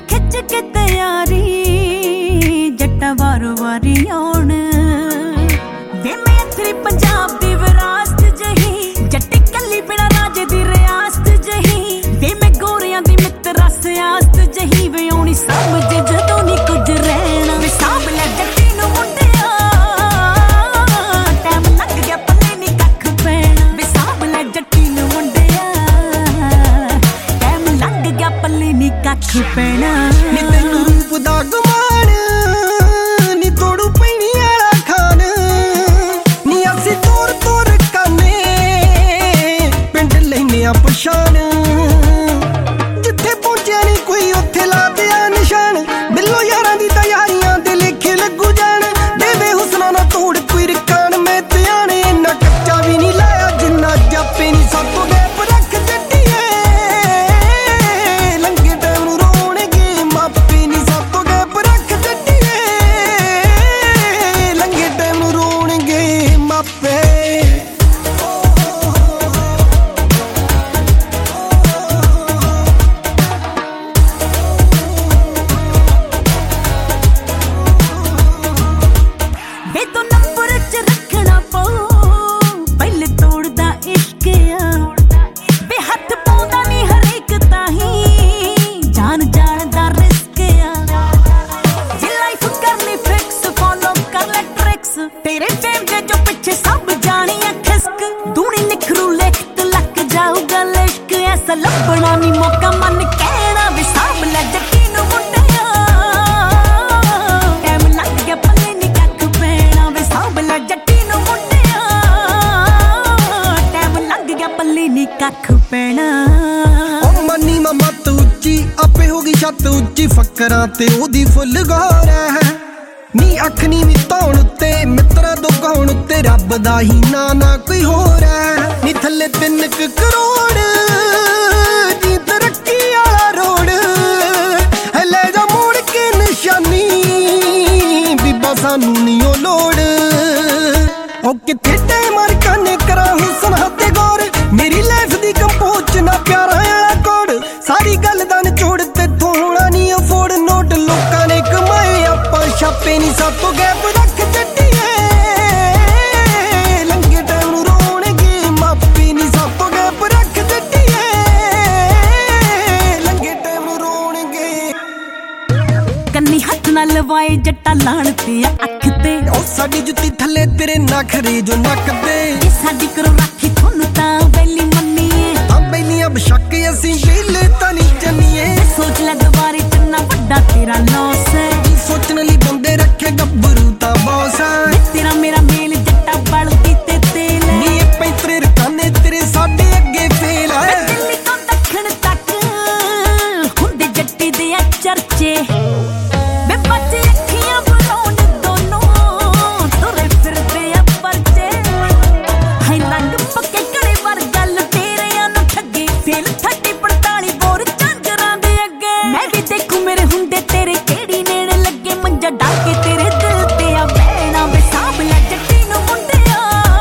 खिच के तैयारी जट्टा वारो वारी आउण वे मैं अथरी पंजाब दी विरासत जही जट्टी कली बिना राजे दी रियासत जही वे मैं गोरियां दी मित्र सियासत जही वे आउणी समझ जदों नी कुछ रहना वे साब ले जट्टी नू मुंडिया टाइम लग गया पल्ले नी कख पैना वे साब ले जट्टी नू मुंडिया टाइम लग गया पल्ले नी कख पैना नी तैनू रूप दा गुमान नी तोड़ू पैनी आला खान नी असी तोर तोर काने पिंड लैने आ पछान जिथे पहुंचे नी कोई उत्थे ला दिया निशान बिल्लो यारां दी तैयारियां दे लेखे लगू जान देवे हुस्ना ना तोड़ कोई रकान मैं त्याने इन्ना कच्चा भी नी लाया जिन्ना जापे नी सातों गैप रख जट्टिए लंघे टाइम नू रोणगे मापे नी सातों गैप रख जट्टिए लंघे टाइम नू रोणगे मापे वे तो नंबर च रखना पऊ पहले तोड़दा इश्क आ वे हथ पाउंदा नी हरेक ताही जान जान दा रिस्क आ जे लाइफ करनी फिक्स फॉलो कर ले ट्रिक्स तेरे फेम जे जो पीछे सब जानी है खिसक दूनी निखरू लिखत लक जाऊगा लिश्क ऐसा लभना नी मौका मन कहना वे साब ले जट्टी नू मुंडिया टाइम लग गया पल्ले नी कख पैना वे साब ले जट्टी नू मुंडिया टाइम लग गया पल्ले नी कख पैना ओ मनी मामा तू उच्ची आपे होगी छत उच्ची फकरां ते ओदी फुੱਲ गौर है नी अख नी मिताउण उत्ते मित्रा दो कौण उत्ते रब दा ही ना कोई होर है नी थल्ले 3 करोड़ दी तरक्की आला रोड है ले जा मोड़ के निशानी बीबा सानू नी ओ लोड़ ओ किथे टाइम अरकाने करा हुसन हते गौर मेरी लाइफ दी कंपोज ना प्यारा आला कोड सारी गल दा निचोड़ ते थोड़ा नी अफोर्ड नोट लोकां ने कमाए आपां छापे नी सातों गैप रख जट्टिए लंघे टाइम नू रोणगे मापे नी सातों गैप रख जट्टिए लंघे टाइम नू रोणगे ਕੰਨੀ ਹੱਥ ਨਾਲ ਲਵਾਏ ਜੱਟਾ ਲਾਣ ਤੇ ਅੱਖ ਤੇ ओ साडी जुत्ती थल्ले तेरे नखरे जो नक दे ਇਹ ਸਾਡੀ ਕਰੋ ਰਾਖੀ ਤੁਹਾਨੂੰ ਤਾਂ ਵੈਲੀ ਮੰਨੀਏ तां बैलियां बशक असीं बेले तां नी जन्नीए सोच ले दुबारे कितना ਵੱਡਾ ਤੇਰਾ ਲੌਸ ਹੈ सोचने ली बंदे रखे गब्बरू तां बॉस है तेरा मेरा मेल जट्टा बलदी ते तेल है नी पैंतरे रकाने तेरे साडे अगे फेल है ਦਿੱਲੀ ਤੋਂ ਦੱਖਣ ਤੱਕ ਹੁੰਦੇ ਜੱਟੀ ਦੇ ਆ ਚਰਚੇ ਵੇ ਬੱਚੇ ਅੱਖੀਆਂ ਬਰਾਉਣ ਦੋਨੋਂ ਤੁਰੇ ਫਿਰਦੇ ਆ ਪਰਚੇ ਹਾਈ ਰੰਗ ਪੱਕੇ ਕੜੇ ਵਰ ਗੱਲ ਤੇਰਿਆਂ ਨੂੰ ਠੱਗੇ ਫੇਲ 30 45 ਬੋਰ ਝਾਂਜਰਾਂ ਦੇ ਅੱਗੇ ਮੈਂ ਵੀ ਦੇਖੂ ਮੇਰੇ ਹੁੰਦੇ ਤੇਰੇ ਕਿਹੜੀ ਨੇੜੇ ਲੱਗੇ ਮੰਜਾ ਡਾ ਕੇ ਤੇਰੇ ਦਿਲ ਤੇ ਆ ਬਹਿਣਾ ਵੇ ਸਾਂਭ ਲੈ ਜੱਟੀ ਨੂੰ ਮੁੰਡਿਆ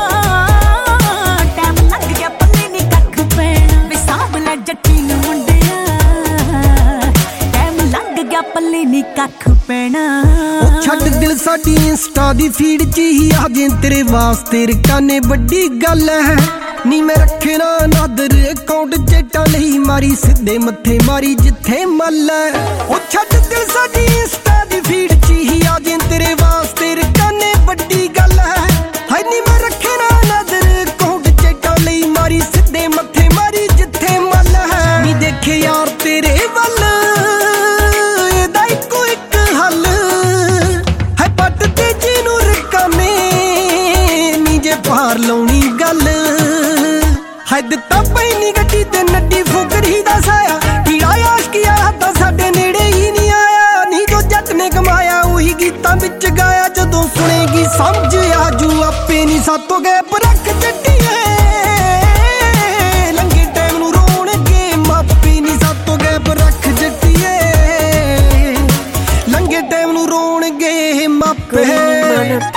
ਟਾਈਮ ਲੱਗ ਗਿਆ ਪੱਲੇ ਨੀ ਕੱਖ ਪੈਣਾ ਵੇ ਸਾਂਭ ਲੈ ਜੱਟੀ ਨੂੰ ਮੁੰਡਿਆ ਟਾਈਮ ਲੱਗ ਗਿਆ ਪੱਲੇ ਨੀ ਕੱਖ ਪੈਣਾ ओ छड्ड दिल साडी इंस्टा दी फीड च ही आ जे तेरे वास्ते रकाने बड़ी गल है नी मैं रखे ना नादर अकाउंट चेटा लई मारी सिद्धे मथे मारी जिथे मल है ओ छड्ड दिल साडी इंस्टा दी फीड च ही आ जे तेरे वास्ते रकाने बड़ी गल है हाय नी मैं रखे ना नादर अकाउंट चेटा लई मारी सिद्धे मथे मारी जिथे मल है नी देखे यार तेरे वल एदा इको इक हल है पट ते जिनू रकाने नी जे पार लाउणी गल है दिता पैनी गड्डी ते नड्डी फुकरी दा साया कीड़ा आशकी आला तां साडे नेड़े ही नहीं आया नी जो जट ने कमाया उही गीतां विच गाया जदों सुनेगी समझ आजू आपे नी सातों गैप रख जट्टिए लंघे टाइम नू रोणगे मापे नी सातों गैप रख जट्टिए लंघे टाइम नू रोणगे मापे